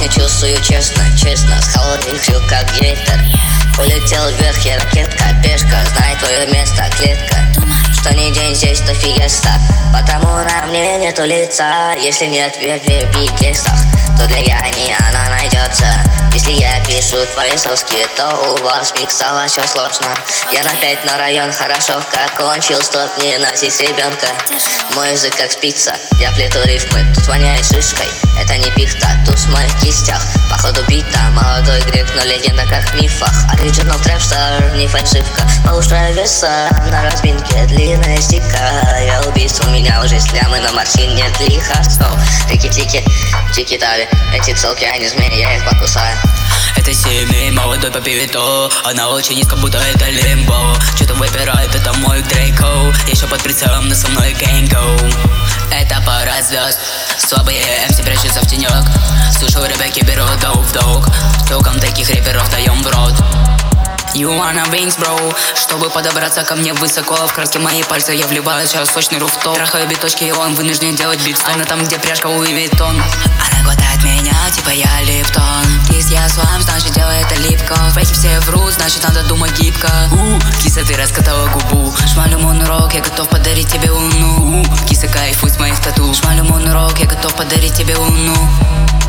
не чувствую, честно, честно. С холодных сил, как ветер. Улетел вверх, я ракетка, пешка. Знай твое место, клетка. Что ни день здесь, то фиеста. Потому на мне нету лица. Если нет в текстах, то для Яни она найдется. Если я пишу твои соски, то у вас миксало все сложно. Я опять на район, хорошо как кончил. Стоп, не носить ребенка. Мой язык как спица, я плету рифмы. Тут воняет шишкой, это не пихта. Тут в моих кистях, походу бита. Молодой грек, но легенда как в мифах. Оригинал трэпстар, не фальшивка. Повышаю веса на разминке, длинная стика. Я убийство, у меня уже слямы, но морщин нет лиха. Тики-тики, тики-тави. Эти целки, они змеи, я их покусаю. Это Сими, молодой попивито. Она очень низко, будто это лимбо. Что-то выбирает, это мой Дрейко. Еще под прицелом, но со мной гэнго. Это пара звезд. Слабые МС прячутся в тенек. Слушаю ребятки, беру доп в долг. Толком таких рэперов даем в рот. You wanna wings, bro. Чтобы подобраться ко мне высоко, в краски мои пальцы я вливаю сейчас сочный руфтоп. Трахаю биточки, и он вынужден делать битстон. Она там, где пряжка Луи Виттон. Она глотает меня, типа я Липтон. Кис, я слам, значит делай это липко. Фейки все врут, значит надо думать гибко. Киса, ты раскатала губу. Шмалю монорок, я готов подарить тебе луну. Киса, кайфуй с моих тату. Шмалю монорок, я готов подарить тебе луну.